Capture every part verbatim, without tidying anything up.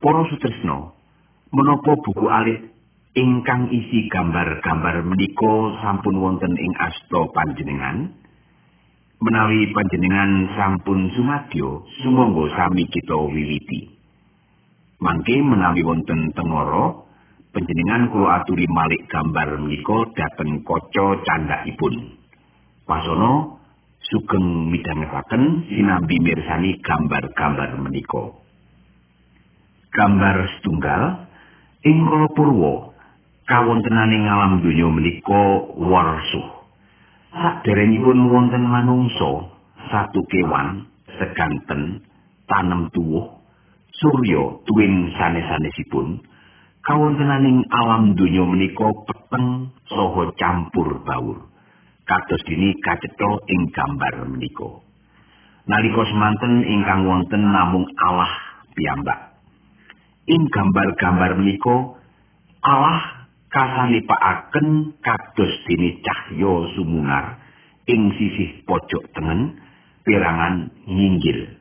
Para sutresna, menapa buku alit ingkang isi gambar-gambar menika sampun wonten ing asta panjenengan? Menawi panjenengan sampun sumadyo, sumangga sami kita wiwiti. Mangke menawi wonten tengara, panjenengan kula aturi malih gambar menika dhateng kaca candhakipun. Pasana sugeng midhangetaken sinambi mirsani gambar-gambar menika. Gambar setunggal ing kala purwa kawontenaning alam donya menika warsuh. Saderengipun wonten manungsa, satu kewan, seganten, tanem tuwuh, surya tuwin sanes-sanesipun, kawontenaning alam donya menika peteng saha campur baur. Kados dene kacetha ing gambar menika. Nalika semanten ingkang wonten namung Allah piyambak. Ing gambar-gambar menika Allah kasanipakaken kados dene cahya sumunar ing sisih pojok tengen perangan nginggil.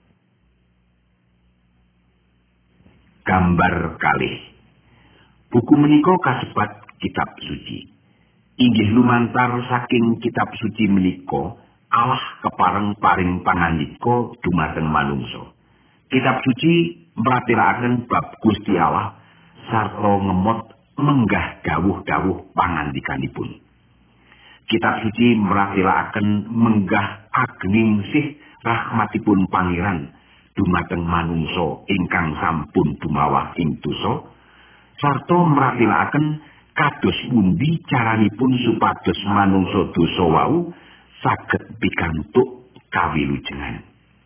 Gambar kalih. Buku menika kasebat kitab suci. Inggih lumantar saking kitab suci menika Allah kepareng paring pangandika dumateng manungsa. Kitab suci mratelaken bab Gusti Allah sarta ngemot menggah dawuh-dawuh pangandikanipun. Kitab suci mratelaken menggah agningsih rahmatipun Pangeran dumateng manungsa ingkang sampun dumawah ing dosa, sarta mratelaken kados pundi caranipun supados manungsa dosa wau saged pikantuk kawilujengan.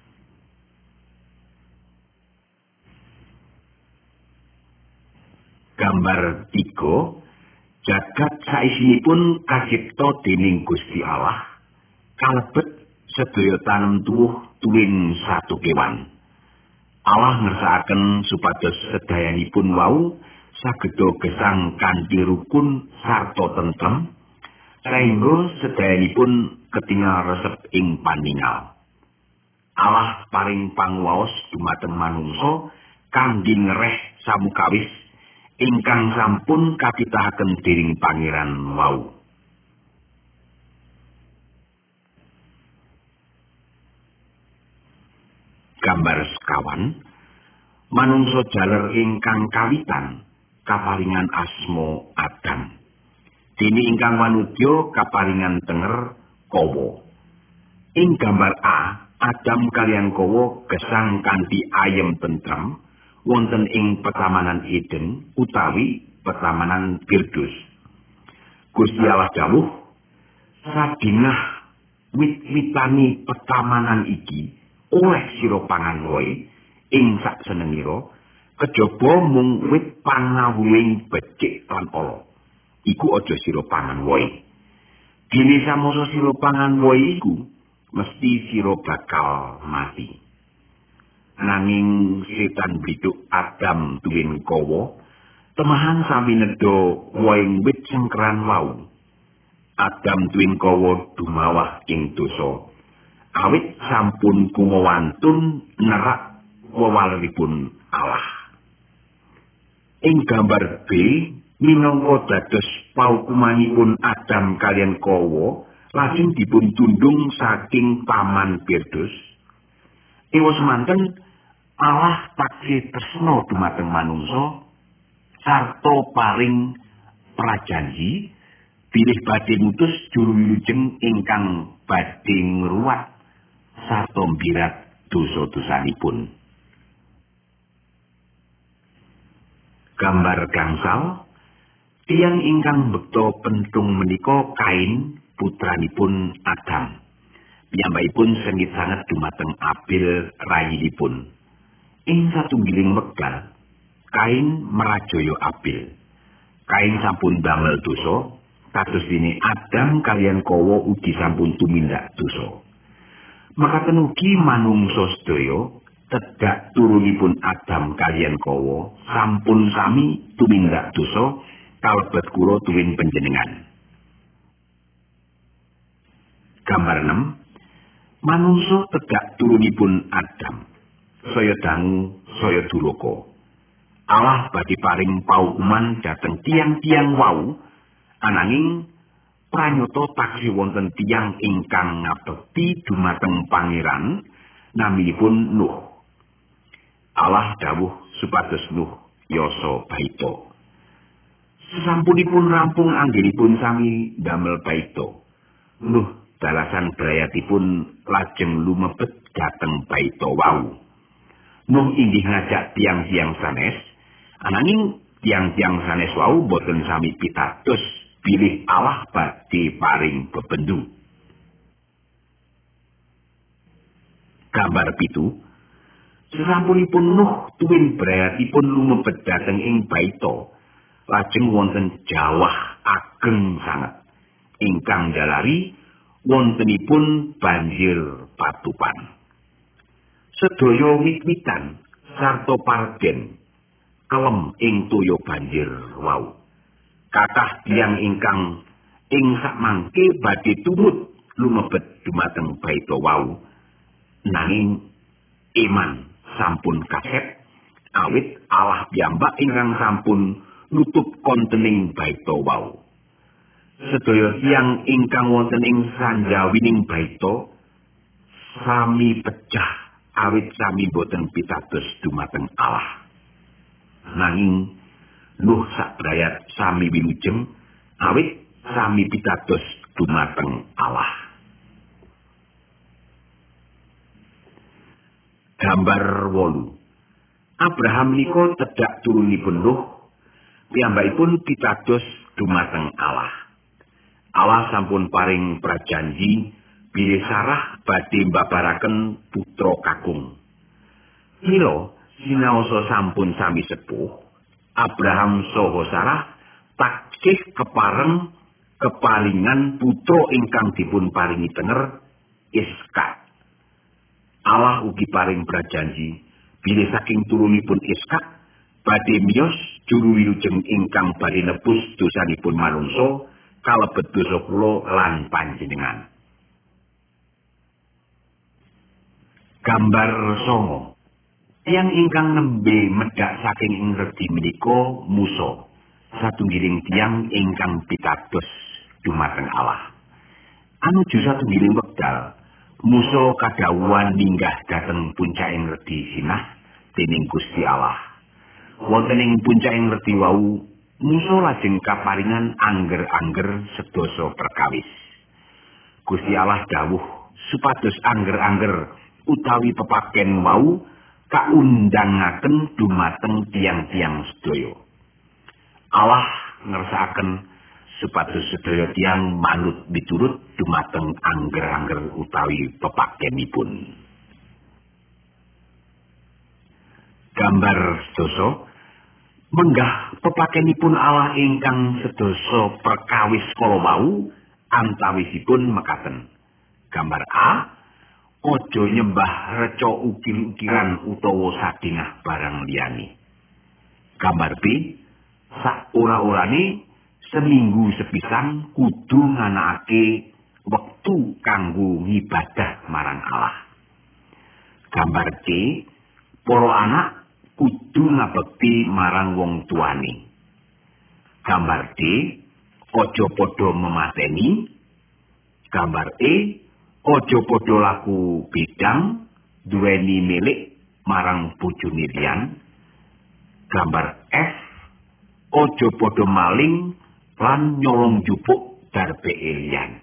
Gambar tiga, jagat saisinipun kacipta dening Gusti Allah, kalebet sedaya tanem tuwuh tuwin satu kewan. Allah ngersakaken supados sedayanipun wau sageda gesang kanthi rukun sarta tentrem, saengga sedayanipun ketingal resep ing paningal. Allah paring panguwaos dumateng manungsa kangge ngereh samukawis ingkang sampun katitahaken dening Pangeran wau. Gambar sekawan, manungsa jaler ingkang kawitan kaparingan asma Adam. Dene ingkang wanudya kaparingan tenger Kawa. Ing gambar A, Adam kaliyan Kawa gesang kanthi ayem tentrem wonten ing petamanan Eden utawi petamanan Firdaus. Gusti Allah dawuh, sadinah wit-witani petamanan iki oleh sira pangan wae ing sak senengira, kejaba mung wit pangawuing becik lan ala. Iku aja sira pangan wae. Dene samangsa sira pangan wae iku mesti sira bakal mati. Nanging setan biduk Adam tuwin Kawa temahan sami nedha waing wit cengkeran wau. Adam tuwin Kawa dumawah ing dosa, awit sampun kumawantun nerak wewaleripun Allah. Ing gambar B, minangka dados paukumanipun Adam kaliyan Kawa lajeng dipun tundung saking paman Firdaus. Ewa semanten Allah taksih tresna dumateng manungsa sarta paring prajanji bilih badhe ngutus juru wilujeng ingkang badhe ngruwat sarta mbirat dosa-dosanipun. Gambar gangsal, tiyang ingkang bekta pentung menika Kain putranipun Adam. Piyambakipun sengit sanget dumateng Abil rayinipun. Ing satunggiling wekdal, Kain merajaya Abil. Kain sampun damel dosa, kados dene Adam kaliyan Kawa ugi sampun tumindak dosa. Makaten ugi manungsa sedaya tedhak turunipun Adam kaliyan Kawa sampun sami tumindak dosa kalebet kula tuwin panjenengan. Gambar enam, manungsa tedhak turunipun Adam, saya dangu, saya duraka. Allah badhe paring paukuman dhateng tiang-tiang wau, ananging pranyata taksih wonten tiang ingkang ngabekti dumateng pangeran naminipun Nuh. Allah dawuh supados Nuh yasa baita. Sasampunipun rampung anggenipun sami damel baita, Nuh dalasan brayatipun lajeng lumebet dhateng baita wau. Nuh inggih ngajak tiang-tiang sanes, ananging tiang-tiang sanes wau boten sami pitados bilih Allah badhe paring bebendu. Gambar pitu. Sesampunipun Nuh tuwin brayatipun lumebet dhateng ing baita, lajeng wonten jawah ageng sanget ingkang njalari wontenipun banjir patupan. Sedaya wit-witan sarta parden kelem ing toya banjir wau. Kathah tiyang ingkang ing sakmangke badhe tumut lumebet dumateng baita wau, nanging iman sampun kaset awit Allah piyambak ingkang sampun nutup kontening baita wau. Sedaya tiyang ingkang wonten ing sanjawining baita sami pecah awit sami boten pitados dumateng Allah. Nanging Nuh sabrayat sami wilujeng awit sami pitados dumateng Allah. Gambar wolu. Abraham menika tedhak turunipun Nuh, piyambakipun pitados dumateng Allah. Allah sampun paring prajanji bilih Sarah badhe mbabaraken putra kakung. Mila sinaosa sampun sami sepuh, Abraham saha Sarah taksih kepareng kepalingan putra ingkang dipun paringi tenger, Iskak. Allah ugi paring prajanji bilih saking turunipun Iskak badhe miyos juru wilujeng ingkang badhe nebus dosanipun manungsa kalebet dosa kula lan panjenengan. Gambar songo. Tiyang ingkang nembe medhak saking ing redi menika Musa, satunggiling tiyang ingkang pitados dumateng Allah. Anuju satunggiling wekdal Musa kadhawuhan minggah dhateng puncaking redi Sinah dening Gusti Allah. Wonten ing puncaking redi wau, Musa lajeng kaparingan angger-angger sedasa perkawis. Gusti Allah dawuh supados angger-angger utawi pepaken wau kaundangaken dumateng tiang-tiang sedaya. Allah ngersakaken supados sedaya tiyang manut miturut dumateng angger-angger utawi pepakenipun. Gambar sedasa menggah pepakenipun Allah ingkang sedasa perkawis kala wau antawisipun mekaten. Gambar A, aja nyembah reca ukir-ukiran utawa sadengah barang liyane. Gambar B, sak ora-orane seminggu sepisan kudu nganakake wektu kanggo ngibadah marang Allah. Gambar C, para anak kudu ngabekti marang wong tuane. Gambar D, aja padha memateni. Gambar E, aja padha laku bidang duweni milik marang bojone liyan. Gambar F, aja padha maling lan nyolong jupuk darbe liyan.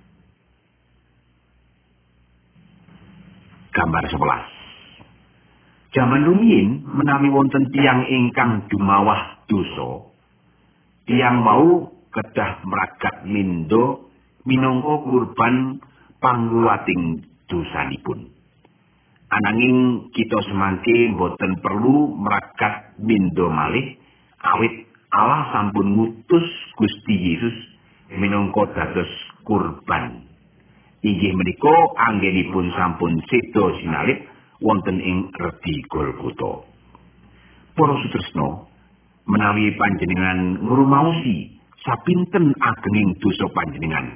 Gambar sebelas. Jaman rumiyin menawi wonten tiyang ingkang dumawah dosa, tiyang mau kedah meragat mindo minangka kurban pangluwating dosanipun. Ananging kita semangke boten perlu meragat mindo malih awit Allah sampun ngutus Gusti Yesus minangka dados kurban. Inggih menika anggenipun sampun seda sinalip wonten ing redi Golgota. Para sutresna, menawi panjenengan ngrumaosi sapinten agenging dosa panjenengan,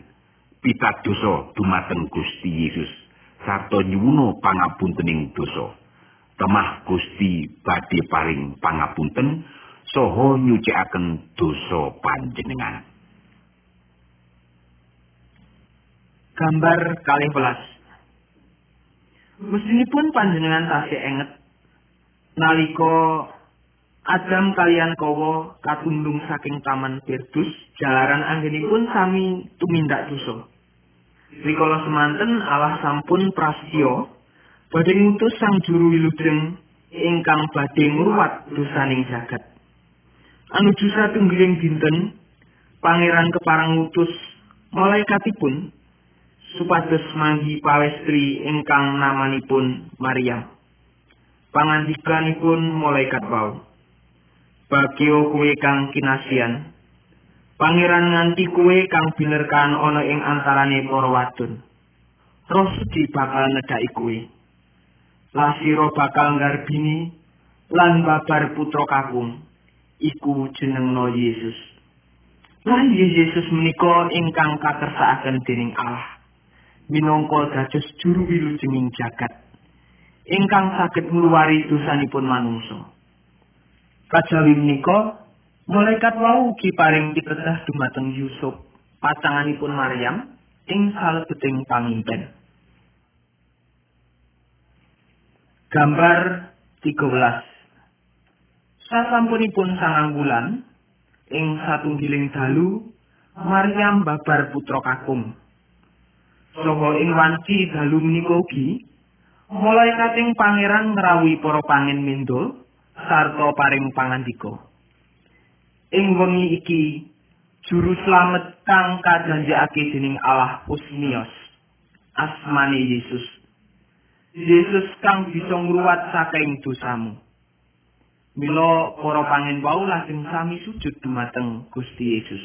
pitadosa dumateng Gusti Yesus sarta nyuwuna pangapuntening dosa, temah Gusti badhe paring pangapunten saha nyucikaken dosa panjenengan. Gambar kalih welas. Mestinipun panjenengan tasih enget nalika Adam kaliyan Kawa katundung saking taman Firdaus jalaran anggenipun sami tumindak dosa. Rikala semanten Allah sampun prasetya badhe ngutus Sang Juru Wilujeng ingkang badhe ngruwat dosaning jagat. Anuju satunggiling dinten Pangeran keparang ngutus malaikatipun supados manggi pawestri ingkang namanipun Maryam. Pangandikanipun malaikat wau, "Bagyo kowe kang kinasihan, Pangeran nganti kowe kang binerkan ana ing antarane para wadon. Roh Suci bakal nedhaki kowe. Lasira bakal nggarbini lan babar putra kakung, iku jenengna Yesus. Lan Yesus menika ingkang kakersakaken dening Allah, minangka dados juru wilujenging jagat, ingkang saged ngluwari dosanipun manungsa." Kajawi menika malaikat wau ugi paring pitedah dumateng Yusuf, pacanganipun Maryam, ing salebeting pamimpen. Gambar tiga belas. Sasampunipun sangang wulan, ing satunggiling dalu Maryam babar putra kakung. Saha ing wanci dalu menika ugi malaikating pangeran ngrawuhi para pangin mindul sarta paring pangandika. Ing wengi iki juru slamet kang kajanjekake dening Allah Usmios, asmane Yesus. Yesus kang bisa ngruwat saking dosamu. Mila para pangin wau lajeng sami sujud dumateng Gusti Yesus.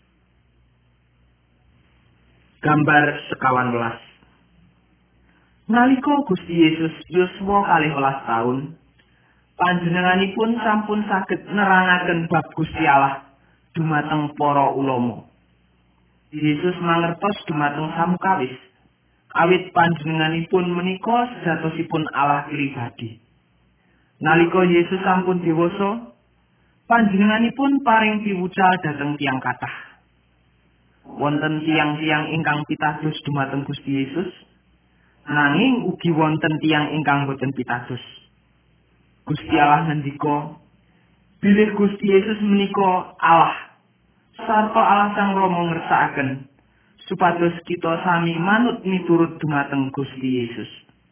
Gambar sekawan welas. Nalika Gusti Yesus yuswa kalih welas taun, panjenenganipun sampun saged nerangaken bab Gusti Allah dumateng para ulama. Yesus mangertos dumateng samukawis, awit panjenenganipun menika sejatosipun Allah pribadi. Nalika Yesus sampun dewasa, panjenenganipun paring piwucal dhateng tiyang kathah. Wonten tiyang-tiyang ingkang pitados dumateng Gusti Yesus, nanging ugi wonten tiyang ingkang boten pitados. Gusti Allah ngendika, bilih Gusti Yesus menika Allah, sarta Allah Sang Rama ngersakaken supados kita sami manut miturut dumateng Gusti Yesus.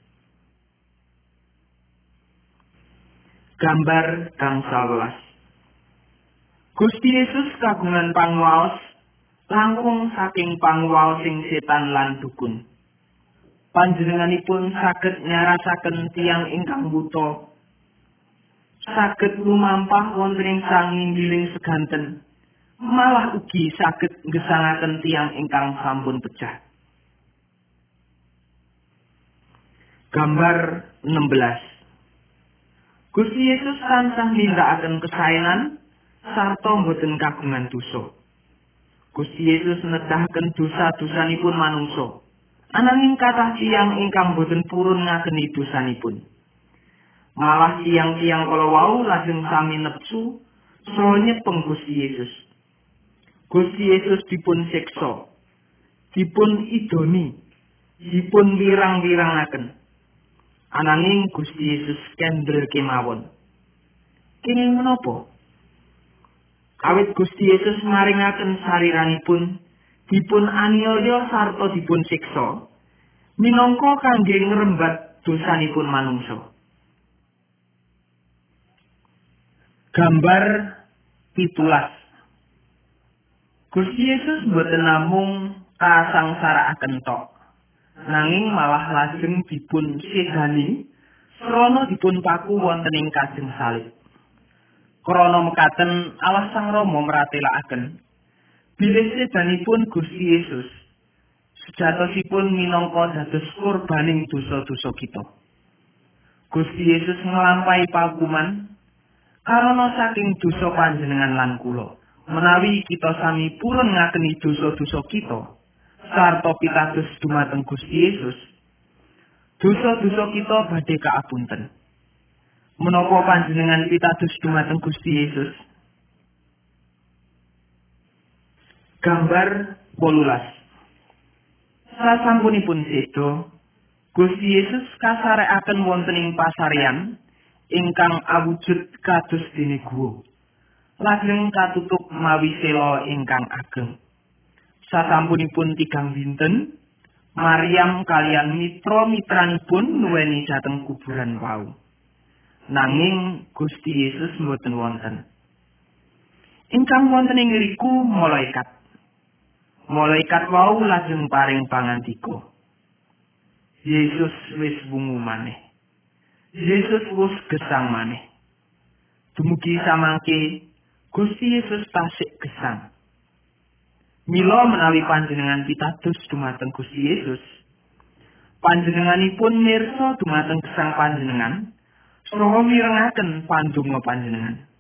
Gambar gangsal welas. Gusti Yesus kagungan pangwaos langkung saking pangwaosing setan lan dukun. Panjenenganipun saged nyarasaken tiyang ingkang buta, saged lumampah wonten ing sanginggiling seganten, malah ugi saged nggesangaken tiyang ingkang sampun pejah. Gambar enam belas. Gusti Yesus tansah nindakaken kesaenan sarta boten kagungan dosa. Gusti Yesus nedahaken dosa-dosanipun manungsa, ananging kathah tiyang ingkang boten purun ngageni dosanipun. Malah tiyang-tiyang kala wau lajeng sami nepsu saha nyepeng Gusti Yesus. Gusti Yesus dipun siksa, dipun idoni, dipun wirang-wirangaken. Ananging Gusti Yesus kendel kemawon. Kenging menapa? Awit Gusti Yesus maringaken sariranipun dipun aniaya sarta dipun siksa minangka kangge ngrembat dosanipun manungsa. Gambar pitulas. Gusti Yesus boten namung kasangsarakaken tok, nanging malah lajeng dipun sedani srana dipun paku wonten ing kajeng salib. Krana mekaten Allah Sang Rama mratelakaken bilih sedanipun Gusti Yesus sejatosipun minangka dados kurbaning dosa-dosa kita. Gusti Yesus nglampahi pakuman karana saking dosa panjenengan lan kula, menawi kita sami purun ngakeni dosa-dosa kita sarta pitados dumateng Gusti Yesus, dosa-dosa kita badhe kaapunten. Menapa panjenengan pitados dumateng Gusti Yesus? Gambar wolulas. Sasampunipun sedo, Gusti Yesus kasarekaken wonten ing pasarean ingkang awujud kados dene guwa. Lajeng katutup mawi sela ingkang ageng. Sasampunipun tigang dinten, Maryam kaliyan mitra-mitranipun nuweni dhateng kuburan wau. Nanging Gusti Yesus mboten wonten. Ingkang wonten ing ngriku malaikat. Malaikat wau lajeng paring pangandika. Yesus wis wungu maneh. Yesus wis gesang maneh. Dumugi samangke Gusti Yesus tasik gesang. Mila menawi panjenengan pitados dumateng Gusti Yesus, panjenenganipun mirsa dumateng gesang panjenengan saha mirengaken pandonga panjenengan.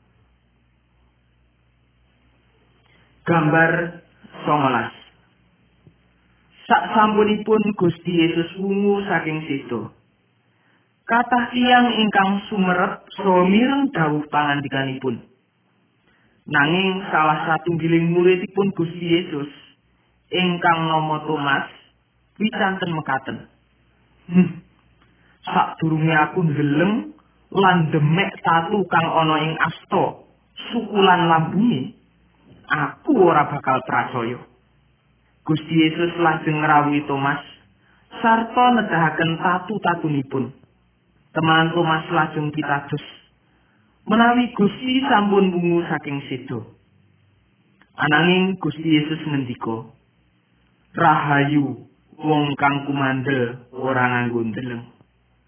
Gambar songolas. Saksampunipun Gusti Yesus wungu saking sedo, kathah tiyang ingkang sumerep saha mireng dawuh pangandikanipun. Nanging salah satunggiling muridipun Gusti Yesus ingkang nama Thomas wicanten mekaten. Hmm. Sadurunge aku ndeleng lan demek tatu kang ana ing asta sukulan lambunge, aku ora bakal pracaya. Gusti Yesus lajeng ngrawuhi Thomas sarta nedahaken tatu-tatunipun. Teman Thomas lajeng pitados menawi Gusti sampun wungu saking sedo. Ananging Gusti Yesus ngendika, "Rahayu wong kang kumandel ora nganggo ndeleng."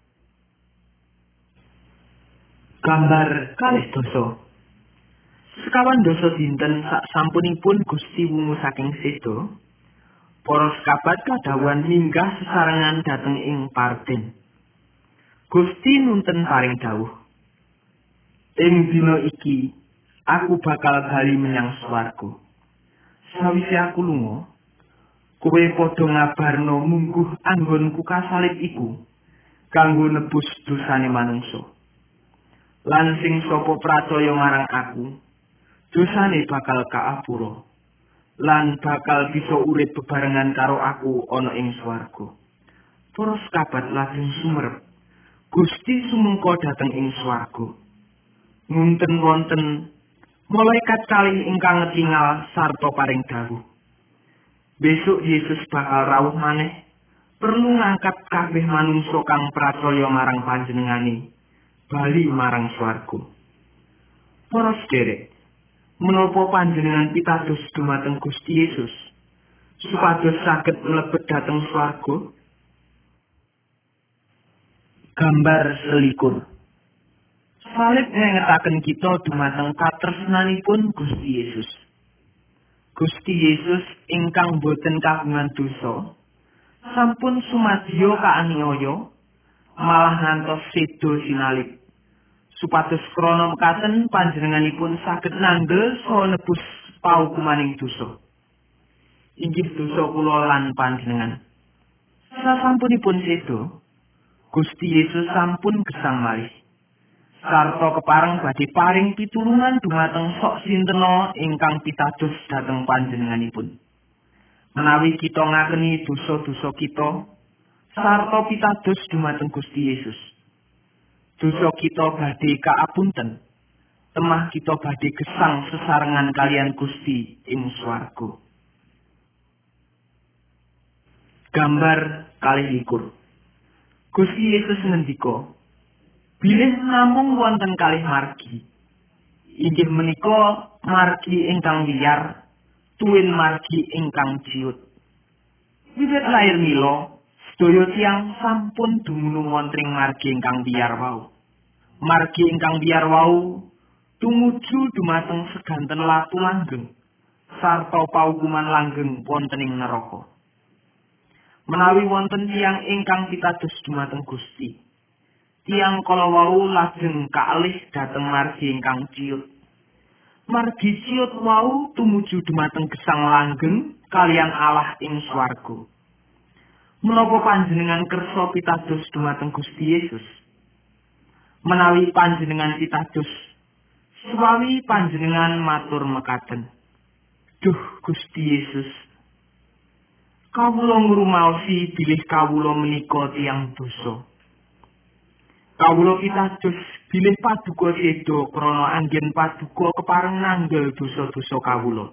Gambar kalih dosa. Sekawan dosa dinten sak sampunipun Gusti wungu saking sedo, para sekabat kadhawan minggah sesarengan dhateng ing parten. Gusti nuntun paring dawuh, "Ing dina iki aku bakal bali menyang swarga. Sawise aku lunga, kowe padha ngabarno mungguh anggonku kasalib iku kanggo nebus dosane manungsa. Lan sing sapa pracaya marang aku, dosane bakal kaapura, lan bakal bisa urip bebarengan karo aku ana ing swarga." Para sekabat lajeng sumerep. Gusti sumengko dhateng ing swarga. Ngunten wonten malaikat kalih ingkang ngetingal sarta paring dawuh, "Besok Yesus bakal rawuh maneh, perlu ngangkat kabeh manungsa kang pracaya marang panjenengane bali marang swarga." Para sederek, menapa panjenengan pitados dumateng Gusti Yesus supados saged mlebet dhateng swarga? Gambar selikur. Salib ngengetaken kita dumateng katresnanipun Gusti Yesus. Gusti Yesus ingkang boten kagungan dosa, sampun sumadya kaaniaya, malah ngantos sedo sinalib. Supados krana mekaten panjenenganipun saged nanggel saha nebus paukumaning dosa. Inggih dosa kula lan panjenengan. Sasampunipun sedo, Gusti Yesus sampun gesang malih. Sarta kepareng badhe paring pitulungan dumateng sok sintena ingkang pitados dhateng panjenenganipun. Menawi kita ngakeni dosa-dosa kita, sarta pitados dumateng Gusti Yesus, dosa kita badhe kaapunten, temah kita badhe gesang sesarengan kalian Gusti ing swarga. Gambar kalih likur. Gusti Yesus ngendika, "Bilih namung wonten kalih margi. Inggih menika margi ingkang wiyar, tuwin margi ingkang ciut. Wiwit lair mila, sedaya tiyang sampun dumunung wonten ing margi ingkang wiyar wau. Margi ingkang wiyar wau tumuju dumateng seganten latu langgeng, sarta paukuman langgeng wonten ing neraka. Menawi wonten tiyang ingkang pitados dumateng Gusti, tiyang kala wau lajeng kalih dhateng margi ingkang ciut. Margi ciut wau tumuju dumateng gesang langgeng kalian Allah ing swarga. Menapa panjenengan kersa pitados dumateng Gusti Yesus? menawi panjenengan pitados suwawi panjenengan matur mekaten. Duh Gusti Yesus, kawula ngrumaosi bilih kawula menika tiyang dosa. Kawula pitados bilih paduka seda krana anggen paduka kepareng nanggel dosa-dosa kawula.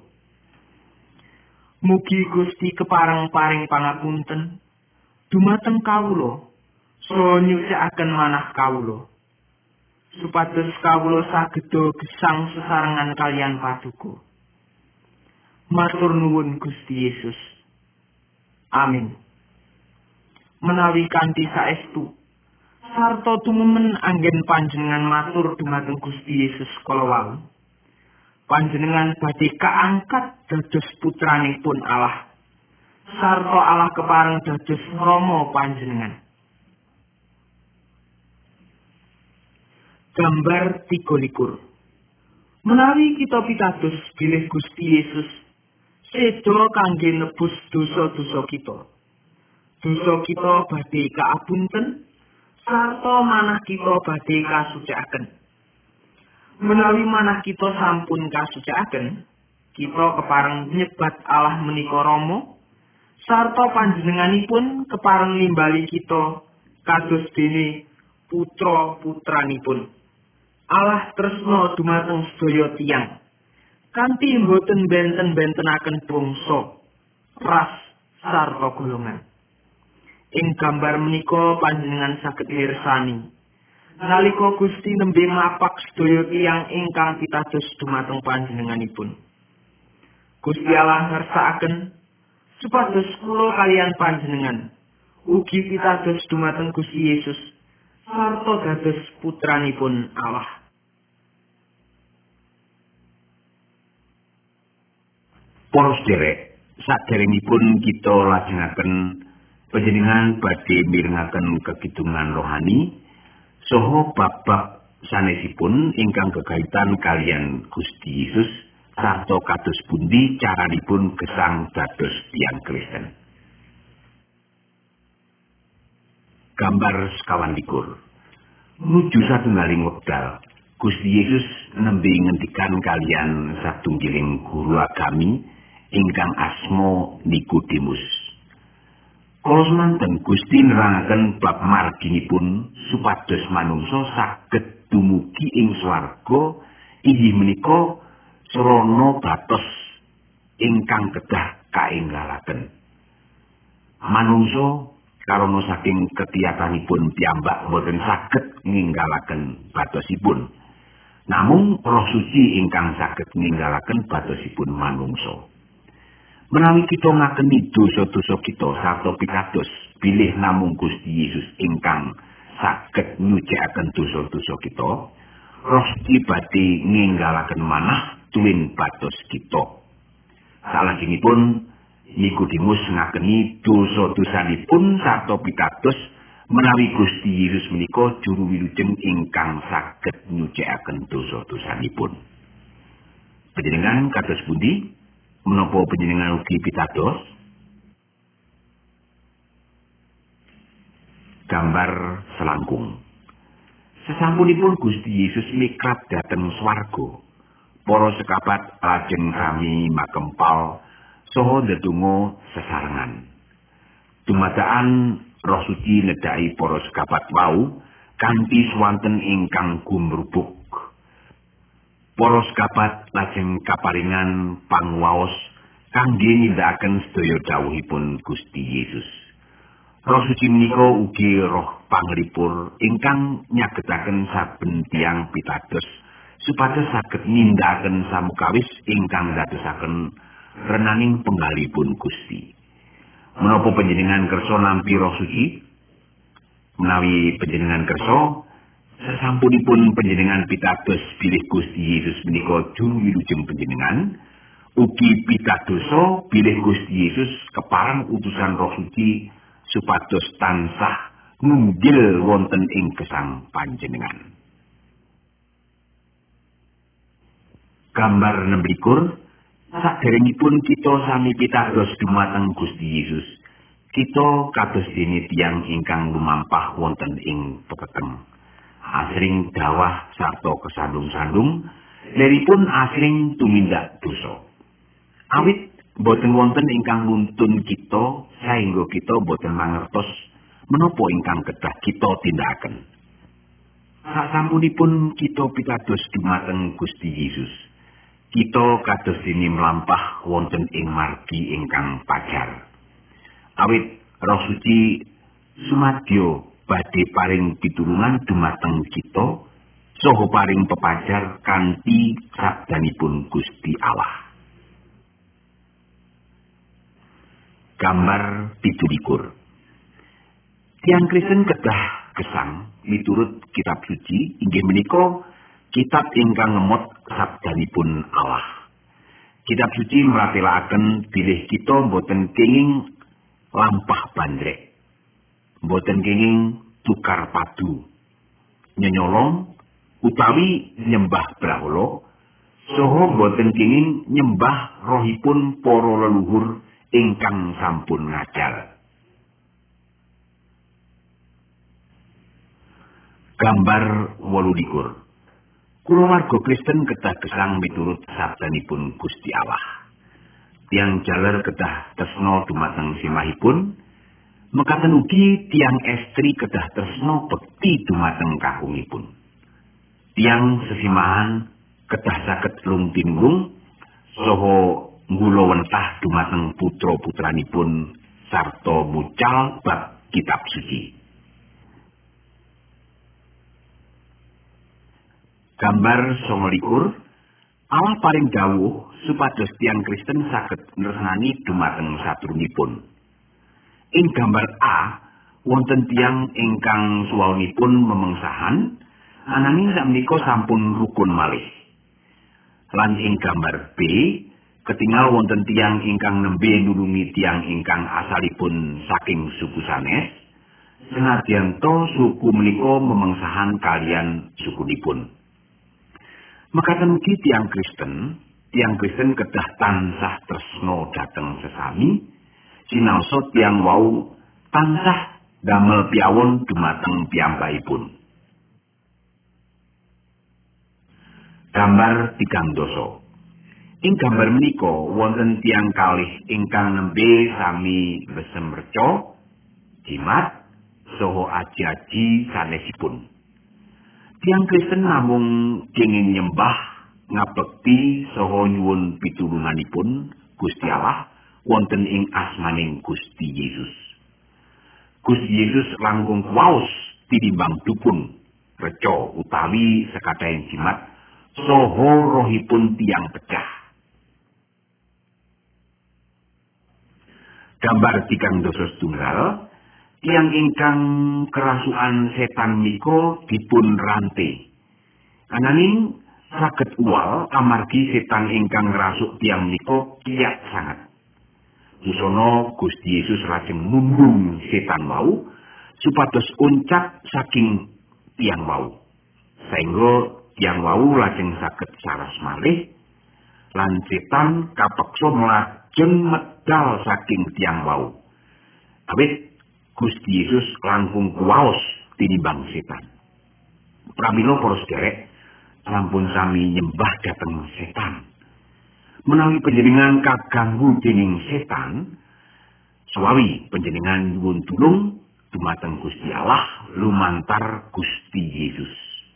Mugi Gusti kepareng paring pangapunten dumateng kawula saha nyucikaken manah kawula, supados kawula sageda gesang sesarengan kalian paduka. Matur nuwun Gusti Yesus. Amin. Menawi kanthi saestu sarta tumemen anggen panjenengan matur dumateng Gusti Yesus kala wau, panjenengan badhe kaangkat dados putranipun Allah, sarta Allah kepareng dados Rama panjenengan. Gambar tiga likur. Menawi kita pitados bilih Gusti Yesus seda kangge nebus dosa-dosa kita, dosa kita badhe kaapunten sarta manah kita badhe kasucikaken. Menawi manah kita sampun kasucikaken, kita kepareng nyebat Allah menika Rama, sarta panjenenganipun kepareng nimbali kita kados dene putra-putranipun. Allah tresna dumateng sedaya tiyang, kanthi boten benten-bentenaken bangsa, ras, sarta golongan. Ing gambar menika panjenengan saged mirsani nalika Gusti nembe mapak sedaya tiyang ingkang pitados dumateng panjenenganipun. Gusti Allah ngersakaken supados kula kalian panjenengan ugi pitados dumateng Gusti Yesus sarta dados putranipun Allah. Para sedherek, saderengipun kita lajengaken panjenengan badhe mirengaken kekidungan rohani saha bab-bab sanesipun ingkang gegayutan kalian Gusti Yesus sarta kados pundi caranipun gesang dados tiyang Kristen. Gambar sekawan likur. Nuju satunggaling wekdal, Gusti Yesus nembe ngendikan kalian satunggiling guru agami ingkang asma Nikodemus. Kala semanten Gusti nerangaken bab marginipun supados manungsa saged dumugi ing swarga inggih menika sarana batos ingkang kedah kaenggalaken. Manungsa karana saking ketiyatanipun piyambak boten saged ninggalaken batosipun. Namung Roh Suci ingkang saged ninggalaken batosipun manungsa. Menawi kita ngakeni dosa-dosa kita sarta pitados bilih namung Gusti Yesus ingkang saged nyucikaken dosa-dosa kita, Roh Suci badhe ninggalaken manah tuwin batos kita. Salajengipun Nikodemus ngakeni dosa-dosanipun sarta pitados menawi Gusti Yesus menika juru wilujeng ingkang saged nyucikaken dosa-dosanipun. Panjenengan kados pundi? Menapa panjenengan ugi pitados? Gambar selangkung. Sesampunipun Gusti Yesus mikrap dhateng swarga, para sekabat lajeng sami makempal saha ndedonga sesarengan. Dumadakan Roh Suci nedhaki para sekabat wau kanthi swanten ingkang gumrubuk. Para sekabat lajeng kaparingan panguwaos kangge nindakaken sedaya dawuhipun Gusti Yesus. Roh Suci menika ugi roh panglipur ingkang nyagetaken saben tiyang pitados supados saged nindakaken samukawis ingkang dadosaken renaning penggalipun Gusti. Menapa panjenengan kersa nampi Roh Suci? Menawi panjenengan kersa, sasampunipun panjenengan pitados bilih Gusti Yesus menika juru wilujeng panjenengan, ugi pitadosa bilih Gusti Yesus kepareng utusan Roh Suci supados tansah ngunggil wonten ing gesang panjenengan. Gambar enam likur. Saderengipun kita sami pitados dumateng Gusti Yesus, kita kados dene tiyang ingkang lumampah wonten ing pepeteng. asring dawah sarta kesandung-sandung, leripun asring tumindak dosa. Awit boten wonten ingkang nuntun kita saengga kita boten mangertos menapa ingkang kedah kita tindakaken. Sasampunipun kita pitados dumateng Gusti Yesus, kita kados dene mlampah wonten ing margi ingkang pajar. Awit Roh Suci sumadyo badhe paring pitulungan dumateng kita saha paring pepajar kanthi sabdanipun Gusti Allah. Gambar pitu likur. Tiyang Kristen kedah gesang miturut kitab suci inggih menika kitab ingkang ngemot sabdanipun Allah. Kitab suci mratelaken bilih kita boten kenging lampah bandrek, boten kenging tukar padu, nyenyolong utawi nyembah brahala, saha boten kenging nyembah rohipun para leluhur ingkang sampun ngajar. Gambar wolu likur. Kula warga Kristen kedah gesang miturut sabdanipun Gusti Allah. Tiang jaler kedah tresna dumateng simahipun, mekaten ugi tiang estri kedah tresna bekti dumateng kakungipun. Tiang sesimahan kedah saged lumtinggung saha nggula wentah dumateng putra-putranipun sarta mucal bab kitab suci. Gambar sanga likur. Allah paring dawuh supados tiyang Kristen saged nresnani dumateng sadurungipun. Ing gambar A wonten tiyang ingkang suwanipun memengsahan ananging sakmenika sampun rukun malih. Lan ing gambar B ketingal wonten tiyang ingkang nembe nulungi tiyang ingkang asalipun saking suku sanes, senadyan to suku menika memengsahan kalian sukunipun. Mekaten ugi tiyang Kristen, tiyang Kristen kedah tansah tresna dhateng sesami, sinaosa tiyang wau tansah damel piyawon dumateng piyambakipun. Gambar tigang dasa. Ing gambar menika wonten tiyang kalih ingkang nembe sami besem reca, jimat, saha aji-aji sanesipun. Tiyang Kristen namung kenging nyembah, ngabekti saha nyuwun pitulunganipun Gusti Allah wonten ing asmaning Gusti Yesus. Gusti Yesus langkung kuwaos tinimbang dukun, reca utawi sekatahing jimat saha rohipun tiyang pecah. Gambar tigang dasa setunggal. Tiyang ingkang kerasukan setan menika dipun rantai. Ananging saged uwal amargi setan ingkang ngrasuk tiyang menika kiyat sanget. Busana Gusti Yesus lajeng numbung setan wau supados uncat saking tiyang wau. Saengga tiyang wau lajeng saged saras malih lan setan kapeksa mlajeng medal saking tiyang wau. Awit Gusti Yesus langkung kuwaos tinimbang setan. Pramila para sedherek sampun sami nyembah dhateng setan. Menawi panjenengan kaganggu dening setan, sawawi panjenengan nyuwun tulung dumateng Gusti Allah lumantar Gusti Yesus.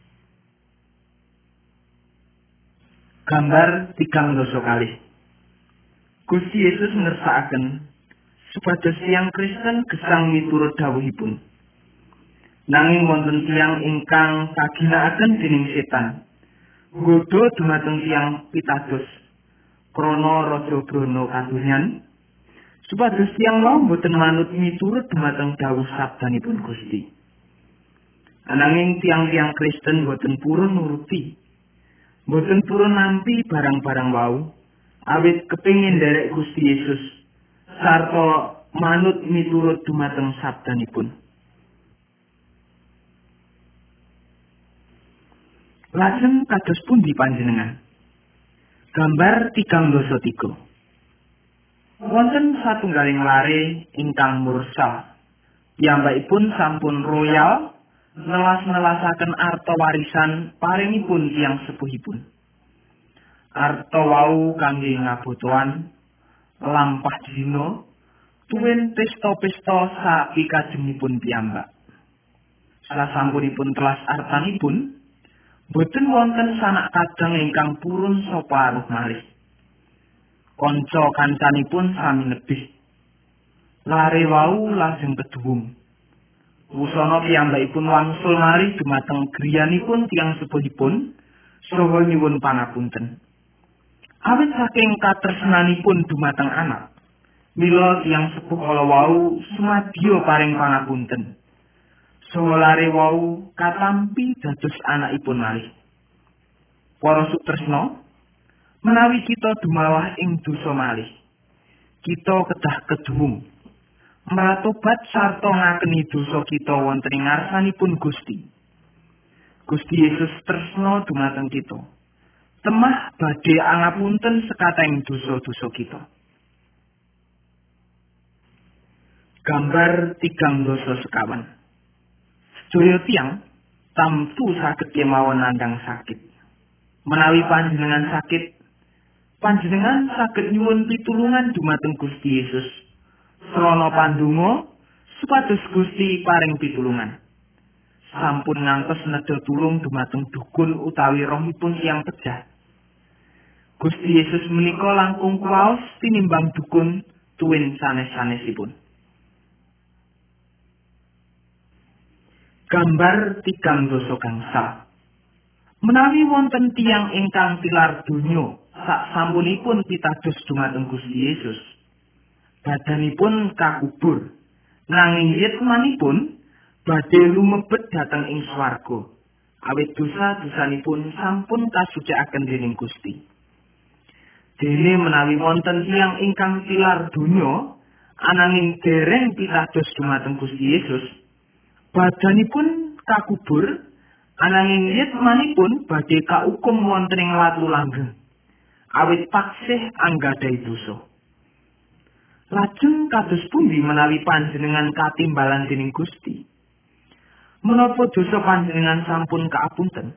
Gambar tigang dasa kalih. Gusti Yesus ngersakaken supados tiyang Kristen gesang miturut dawuhipun. Nanging wonten tiyang ingkang kaginakaken dening setan, nggodha dumateng tiyang pitados krana raja brana kadonyan, supados tiyang wau boten manut miturut dumateng dawuh sabdanipun Gusti. Ananging tiyang-tiyang Kristen boten purun nuruti, boten purun nampi barang-barang wau, awit kepingin nderek Gusti Yesus sarta manut miturut dumateng sabdanipun. Lajeng kados pundi panjenengan? Gambar tigang dasa tiga. Wonten satunggaling lare ingkang mursal. Piyambakipun sampun royal nelas-nelasaken arta warisan paringipun tiyang sepuhipun. Arta wau kangge ngabotohan, lampah dina, tuwin pesta-pesta sapikajengipun piyambak. Sasampunipun telas artanipun, boten wonten sanak kadang ingkang purun sapa aruh malih. Kanca kancanipun sami nebih. Lare wau lajeng keduwung. Wusana piyambakipun wangsul malih dumateng griyanipun tiyang sepuhipun saha nyuwun pangapunten. Awit saking katresnanipun dumateng anak, mila tiyang sepuh kala wau sumadya paring pangapunten. Saha lare wau katampi dados anakipun malih. Para sutresna, menawi kita dumawah ing dosa malih, kita kedah keduwung maratobat sarta ngakeni dosa kita wonten ing ngarsanipun Gusti. Gusti Yesus tresna dumateng kita. Temah badhe angapunten sekateng dosa-dosa kita. Gambar tigang dosa sekawan. Sedaya tiyang tamtu saged kemawon nandhang sakit. Menawi panjenengan sakit, panjenengan saged nyuwun pitulungan dumateng Gusti Yesus. Srana pandonga supados Gusti paring pitulungan. Sampun ngantos nedha tulung dumateng dukun utawi rohipun tiyang pejah. Gusti Yesus menika langkung kuwaos tinimbang dukun tuwin sanes-sanesipun. Gambar tigang dosa gangsal. Menawi wonten tiyang ingkang tilar donya sak sampunipun pitados dumateng Gusti Yesus, badanipun kakubur, nanging yitmanipun badhe lumebet dhateng ing swarga, awit dosa-dosanipun sampun kasucikaken dening Gusti. Dene menawi wonten tiyang ingkang tilar donya ananging dereng pitados dumateng Gusti Yesus, badanipun kakubur, ananging yitmanipun badhe kaukum wonten ing watu langgeng, awit taksih anggadhahi dosa. Lajeng kados pundi menawi panjenengan katimbalan dening Gusti? Menapa dosa panjenengan sampun kaapunten?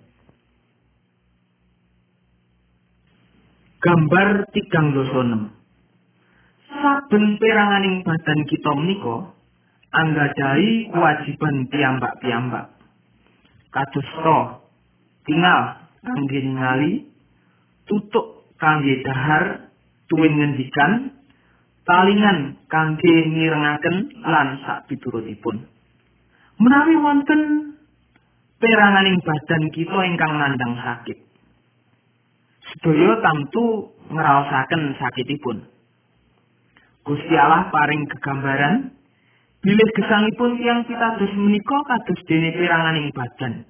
Gambar tigang dosa enem. Saben peranganing badan kita menika anggadhahi kewajiban piyambak-piyambak. Kadosta tingal kangge ningali, tutuk kangge dahar, tuwin ngendikan, talingan kangge mirengaken lan sak piturutipun. Menawi wonten peranganing badan kita ingkang nandhang sakit, sedaya tamtu ngraosaken sakitipun. Gusti Allah paring gegambaran bilih gesangipun tiyang pitados menika kados dene peranganing badan.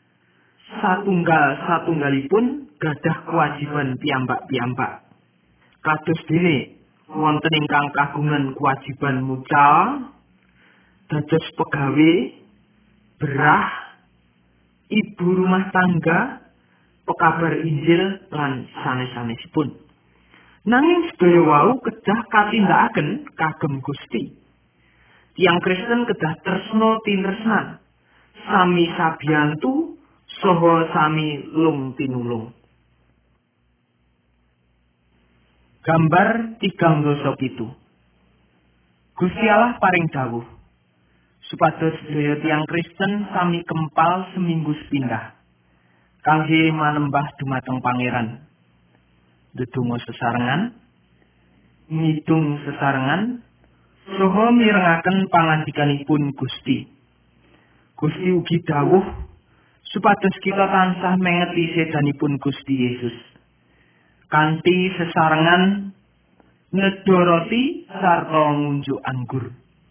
Satunggal-satunggalipun gadah kewajiban piyambak-piyambak. Kados dene wonten ingkang kagungan kewajiban mucal, dados pegawe, berah, ibu rumah tangga, pekabar Injil lan sanes-sanesipun. Nanging sedaya wau kedah katindakaken kagem Gusti. Tiyang Kristen kedah tresna tinresnan, sami sabiyantu saha sami lung tinulung. Gambar tigang dosa pitu. Gusti Allah paring dawuh supados sedaya tiyang Kristen sami kempal seminggu sepindah kangge manembah dumateng Pangeran, ndedonga sesarengan, ngidung sesarengan, saha mirengaken pangandikanipun Gusti. Gusti ugi dawuh supados kita tansah mengeti sedanipun Gusti Yesus. Kanthi sesarengan nedha roti sarta ngunjuk anggur.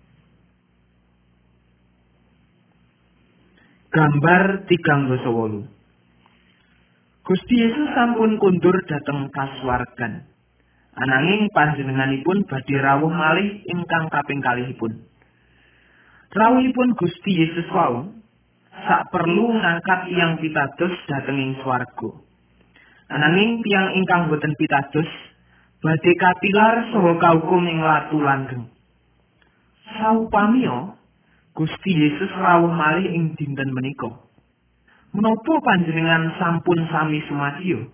Gambar tigang dosa wolu. Gusti Yesus sampun kundur dhateng kasuwargan. Ananging panjenenganipun badhe rawuh malih ingkang kaping kalihipun. Rawuhipun Gusti Yesus wau sak perlu ngangkat tiyang pitados dhateng ing swarga. Ananging tiyang ingkang boten pitados badhe katilar saha kaukum ing watu langgeng. Saupamiya Gusti Yesus rawuh malih ing dinten menika. Menapa panjenengan sampun sami sumadiya?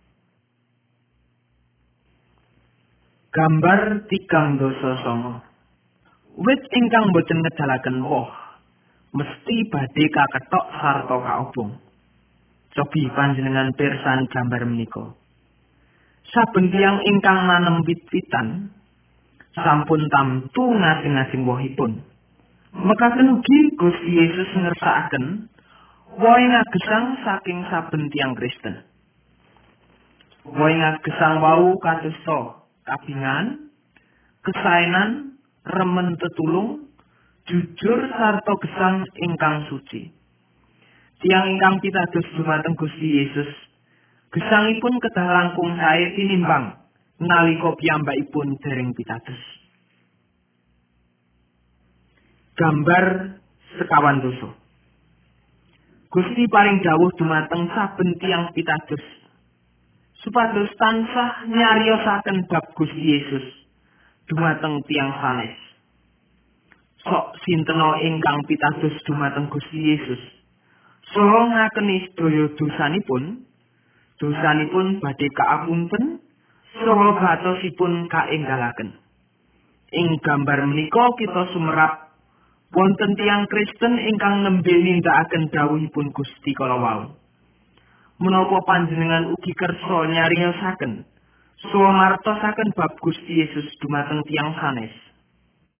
Gambar tigang dasa sanga. Wit ingkang boten ngedalaken woh, mesti badhe kakethok sarta kaobong. Cobi panjenengan pirsani gambar menika. Saben tiyang ingkang nanem wit-witan sampun tamtu ngasing-ngasing wohipun. Mekaten ugi Gusti Yesus ngersakaken wohe ngagesang saking saben tiyang Kristen. Wohe ngagesang wau kadosta kabingan, kesaenan, remen tetulung, jujur sarta gesang ingkang suci. Tiyang ingkang pitados dumateng Gusti Yesus, gesangipun kedah langkung sae tinimbang nalika piyambakipun dereng pitados. Gambar sekawan dosa. Gusti paring dawuh dumateng saben tiyang pitados supados tansah nyariosaken bab Gusti Yesus dumateng tiyang sanes. Sok sintena ingkang pitados dumateng Gusti Yesus saha ngakeni sedaya dosanipun, dosanipun badhe kaapunten saha batosipun kaenggalaken. Ing gambar menika kita sumerap wonten tiyang Kristen ingkang nembe nindakaken dawuhipun Gusti kala wau. Menapa panjenengan ugi kersa nyariosaken saha martosaken bab Gusti Yesus dumateng tiyang sanes?